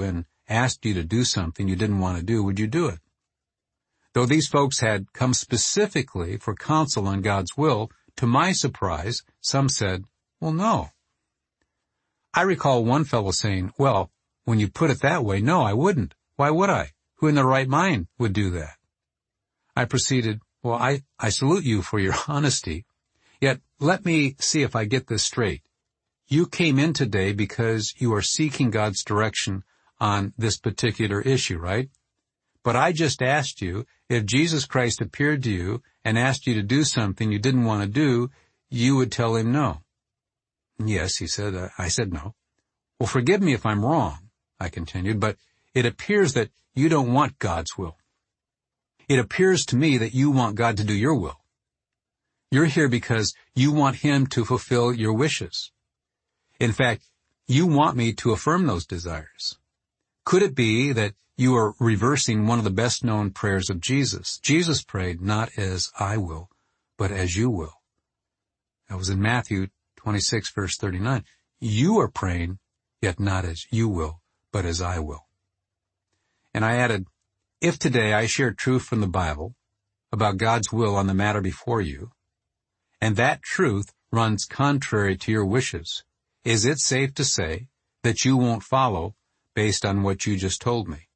asked you to do something you didn't want to do, would you do it? Though these folks had come specifically for counsel on God's will, to my surprise, some said, well, no. I recall one fellow saying, well, when you put it that way, no, I wouldn't. Why would I? Who in their right mind would do that? I proceeded, well, I, I salute you for your honesty. Yet, let me see if I get this straight. You came in today because you are seeking God's direction on this particular issue, right? But I just asked you, if Jesus Christ appeared to you and asked you to do something you didn't want to do, you would tell him no. Yes, he said. Uh, I said no. Well, forgive me if I'm wrong, I continued, but it appears that you don't want God's will. It appears to me that you want God to do your will. You're here because you want him to fulfill your wishes. In fact, you want me to affirm those desires. Could it be that you are reversing one of the best-known prayers of Jesus? Jesus prayed, not as I will, but as you will. That was in Matthew twenty-six, verse thirty-nine. You are praying, yet not as you will, but as I will. And I added, if today I share truth from the Bible about God's will on the matter before you, and that truth runs contrary to your wishes, is it safe to say that you won't follow based on what you just told me?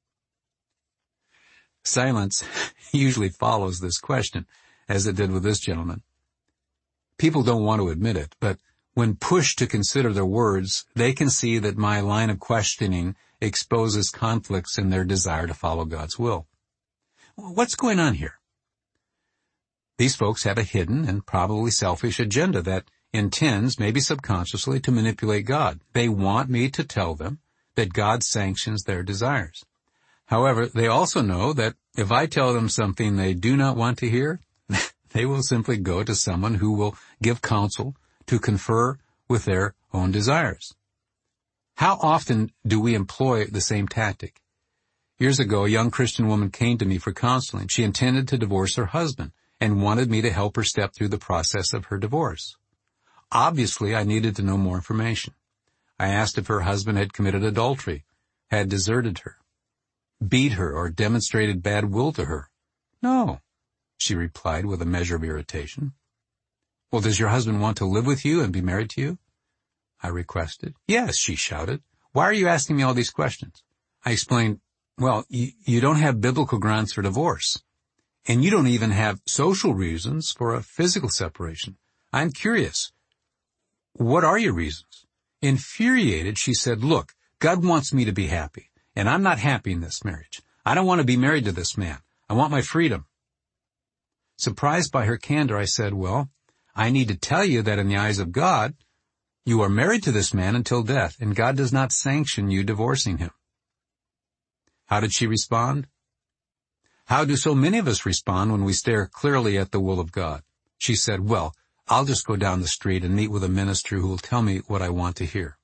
Silence usually follows this question, as it did with this gentleman. People don't want to admit it, but when pushed to consider their words, they can see that my line of questioning exposes conflicts in their desire to follow God's will. What's going on here? These folks have a hidden and probably selfish agenda that intends, maybe subconsciously, to manipulate God. They want me to tell them that God sanctions their desires. However, they also know that if I tell them something they do not want to hear, they will simply go to someone who will give counsel to confer with their own desires. How often do we employ the same tactic? Years ago, a young Christian woman came to me for counseling. She intended to divorce her husband and wanted me to help her step through the process of her divorce. Obviously, I needed to know more information. I asked if her husband had committed adultery, had deserted her, beat her, or demonstrated bad will to her. No, she replied with a measure of irritation. Well, does your husband want to live with you and be married to you? I requested. Yes, she shouted. Why are you asking me all these questions? I explained, well, you, you don't have biblical grounds for divorce, and you don't even have social reasons for a physical separation. I'm curious. What are your reasons? Infuriated, she said, look, God wants me to be happy, and I'm not happy in this marriage. I don't want to be married to this man. I want my freedom. Surprised by her candor, I said, well, I need to tell you that in the eyes of God, you are married to this man until death, and God does not sanction you divorcing him. How did she respond? How do so many of us respond when we stare clearly at the will of God? She said, well, I'll just go down the street and meet with a minister who will tell me what I want to hear.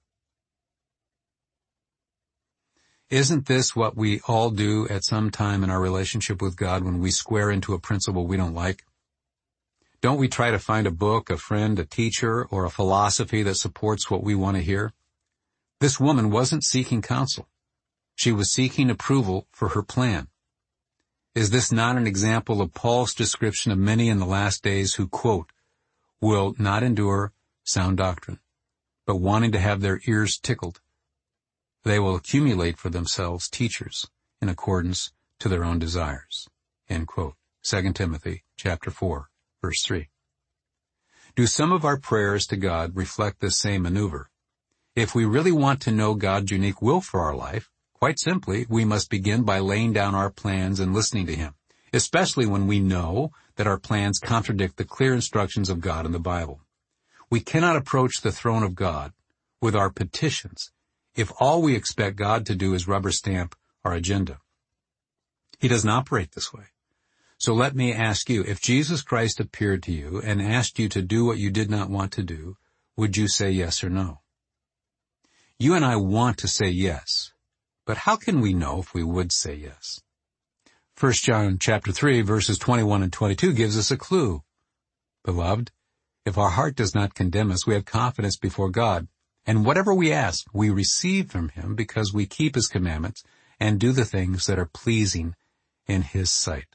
Isn't this what we all do at some time in our relationship with God when we square into a principle we don't like? Don't we try to find a book, a friend, a teacher, or a philosophy that supports what we want to hear? This woman wasn't seeking counsel. She was seeking approval for her plan. Is this not an example of Paul's description of many in the last days who, quote, will not endure sound doctrine, but wanting to have their ears tickled, they will accumulate for themselves teachers in accordance to their own desires, end quote. Second Timothy chapter four, verse three. Do some of our prayers to God reflect this same maneuver? If we really want to know God's unique will for our life, quite simply, we must begin by laying down our plans and listening to him, especially when we know that our plans contradict the clear instructions of God in the Bible. We cannot approach the throne of God with our petitions if all we expect God to do is rubber stamp our agenda. He doesn't operate this way. So let me ask you, if Jesus Christ appeared to you and asked you to do what you did not want to do, would you say yes or no? You and I want to say yes, but how can we know if we would say yes? First John chapter three, verses twenty-one and twenty-two gives us a clue. Beloved, if our heart does not condemn us, we have confidence before God, and whatever we ask, we receive from him because we keep his commandments and do the things that are pleasing in His sight.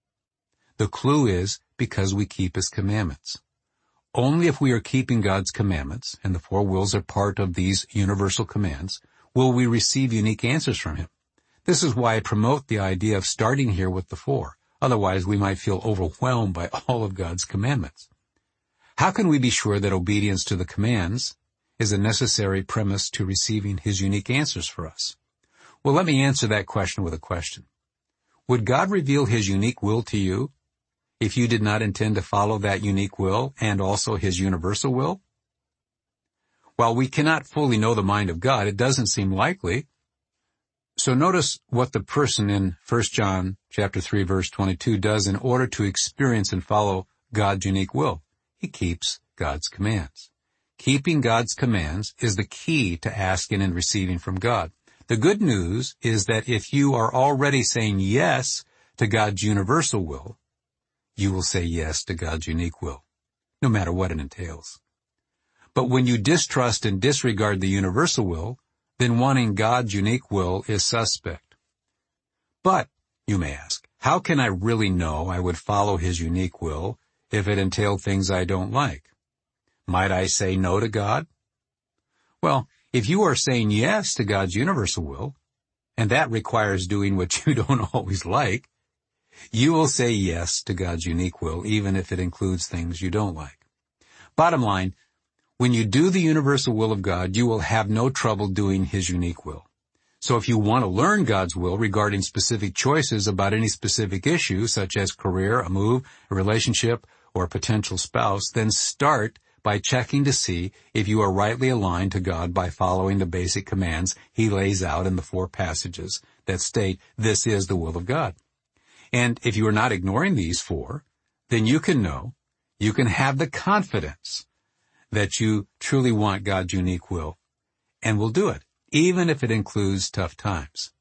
The clue is because we keep His commandments. Only if we are keeping God's commandments, and the four wills are part of these universal commands, will we receive unique answers from Him. This is why I promote the idea of starting here with the four. Otherwise, we might feel overwhelmed by all of God's commandments. How can we be sure that obedience to the commands is a necessary premise to receiving His unique answers for us? Well, let me answer that question with a question. Would God reveal His unique will to you if you did not intend to follow that unique will and also His universal will? While we cannot fully know the mind of God, it doesn't seem likely. So notice what the person in First John chapter three verse twenty-two does in order to experience and follow God's unique will. He keeps God's commands. Keeping God's commands is the key to asking and receiving from God. The good news is that if you are already saying yes to God's universal will, you will say yes to God's unique will, no matter what it entails. But when you distrust and disregard the universal will, then wanting God's unique will is suspect. But, you may ask, how can I really know I would follow His unique will if it entailed things I don't like? Might I say no to God? Well, if you are saying yes to God's universal will, and that requires doing what you don't always like, you will say yes to God's unique will, even if it includes things you don't like. Bottom line, when you do the universal will of God, you will have no trouble doing His unique will. So if you want to learn God's will regarding specific choices about any specific issue, such as career, a move, a relationship, or a potential spouse, then start by checking to see if you are rightly aligned to God by following the basic commands He lays out in the four passages that state this is the will of God. And if you are not ignoring these four, then you can know, you can have the confidence that you truly want God's unique will and will do it, even if it includes tough times.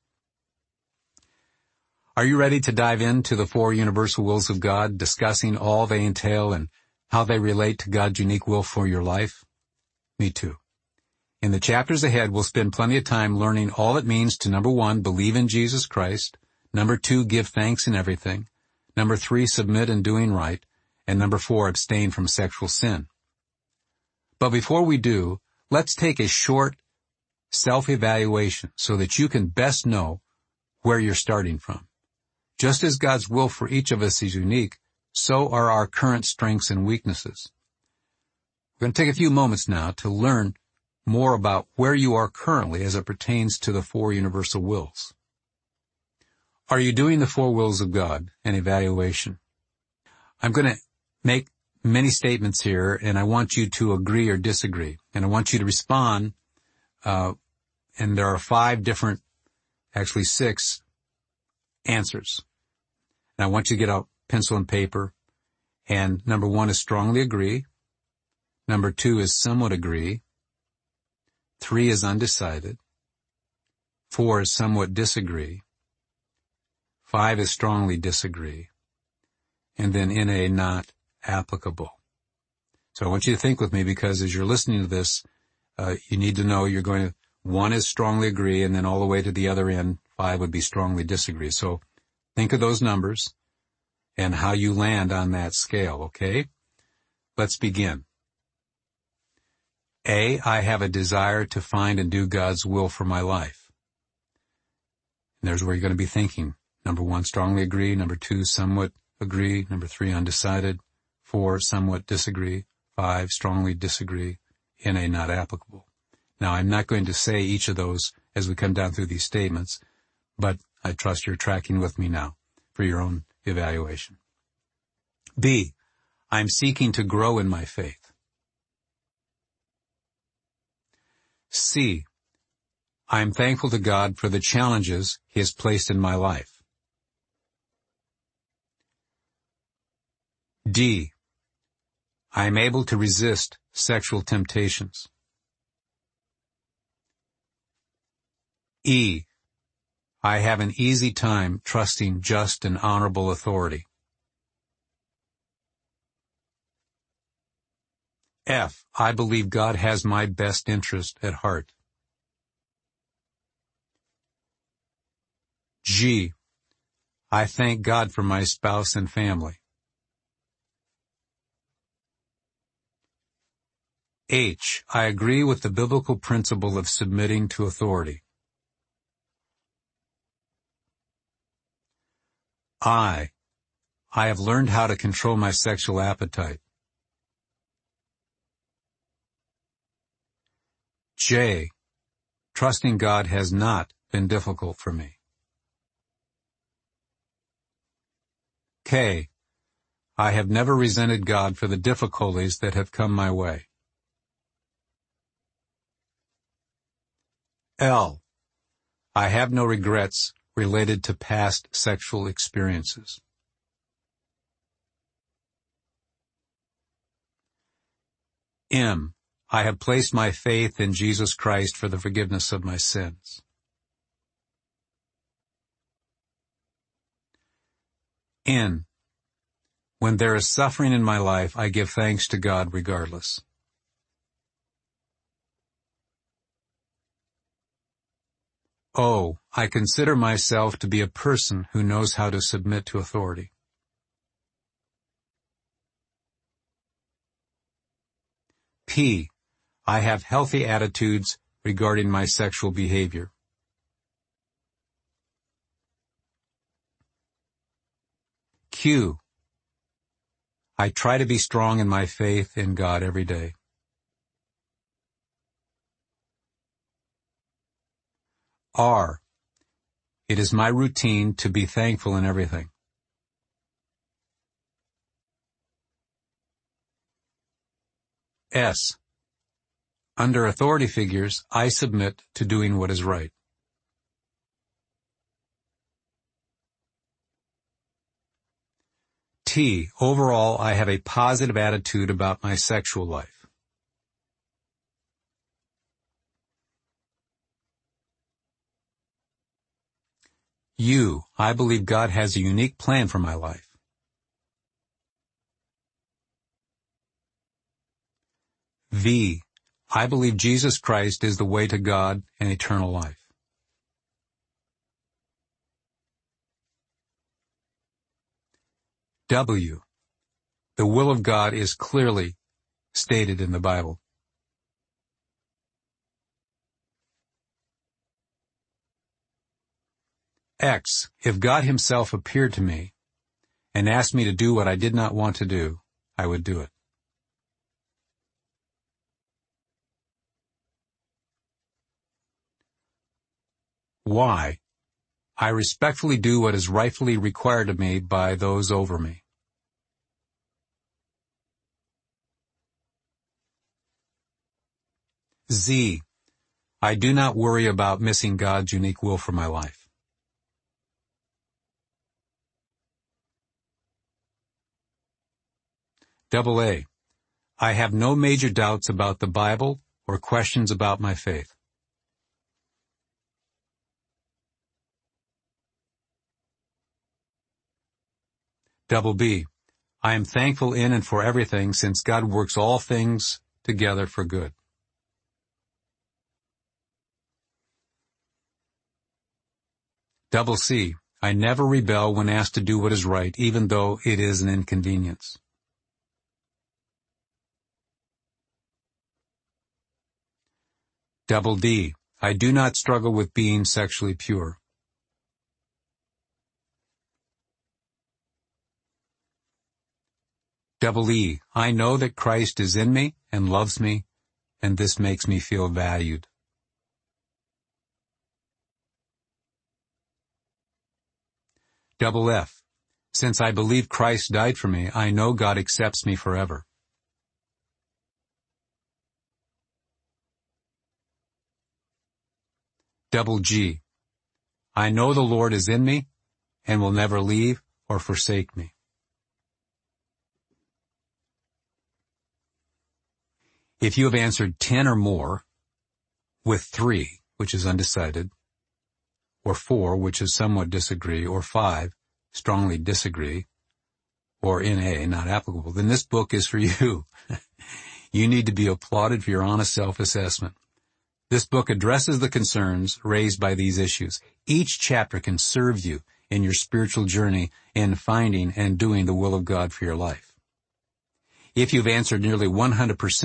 Are you ready to dive into the four universal wills of God, discussing all they entail and how they relate to God's unique will for your life? Me too. In the chapters ahead, we'll spend plenty of time learning all it means to, number one, believe in Jesus Christ, number two, give thanks in everything, number three, submit in doing right, and number four, abstain from sexual sin. But before we do, let's take a short self-evaluation so that you can best know where you're starting from. Just as God's will for each of us is unique, so are our current strengths and weaknesses. We're going to take a few moments now to learn more about where you are currently as it pertains to the four universal wills. Are you doing the four wills of God? An evaluation. I'm going to make many statements here, and I want you to agree or disagree. And I want you to respond, uh, and there are five different, actually six, answers. And I want you to get out pencil and paper. And number one is strongly agree. Number two is somewhat agree. Three is undecided. Four is somewhat disagree. Five is strongly disagree. And then N A, not applicable. So I want you to think with me, because as you're listening to this, uh, you need to know you're going to, one is strongly agree, and then all the way to the other end, five would be strongly disagree. So think of those numbers and how you land on that scale, okay? Let's begin. A, I have a desire to find and do God's will for my life. And there's where you're going to be thinking. Number one, strongly agree. Number two, somewhat agree. Number three, undecided. Four, somewhat disagree. Five, strongly disagree. N A, not applicable. Now, I'm not going to say each of those as we come down through these statements, but I trust you're tracking with me now for your own evaluation. B, I'm seeking to grow in my faith. C, I'm thankful to God for the challenges He has placed in my life. D, I am able to resist sexual temptations. E, I have an easy time trusting just and honorable authority. F, I believe God has my best interest at heart. G. I thank God for my spouse and family. H. I agree with the biblical principle of submitting to authority. I. I have learned how to control my sexual appetite. J. Trusting God has not been difficult for me. K. I have never resented God for the difficulties that have come my way. L. I have no regrets related to past sexual experiences. M. I have placed my faith in Jesus Christ for the forgiveness of my sins. N. When there is suffering in my life, I give thanks to God regardless. O. I consider myself to be a person who knows how to submit to authority. P. I have healthy attitudes regarding my sexual behavior. Q. I try to be strong in my faith in God every day. R. It is my routine to be thankful in everything. S. Under authority figures, I submit to doing what is right. T. Overall, I have a positive attitude about my sexual life. U. I believe God has a unique plan for my life. V. I believe Jesus Christ is the way to God and eternal life. W. The will of God is clearly stated in the Bible. X. If God himself appeared to me and asked me to do what I did not want to do, I would do it. Y. I respectfully do what is rightfully required of me by those over me. Z. I do not worry about missing God's unique will for my life. Double A. I have no major doubts about the Bible or questions about my faith. Double B. I am thankful in and for everything since God works all things together for good. Double C. I never rebel when asked to do what is right, even though it is an inconvenience. Double D. I do not struggle with being sexually pure. Double E. I know that Christ is in me and loves me, and this makes me feel valued. Double F. Since I believe Christ died for me, I know God accepts me forever. Double G. I know the Lord is in me and will never leave or forsake me. If you have answered ten or more, with three, which is undecided, or four, which is somewhat disagree, or five, strongly disagree, or N A, not applicable, then this book is for you. You need to be applauded for your honest self-assessment. This book addresses the concerns raised by these issues. Each chapter can serve you in your spiritual journey in finding and doing the will of God for your life. If you've answered nearly one hundred percent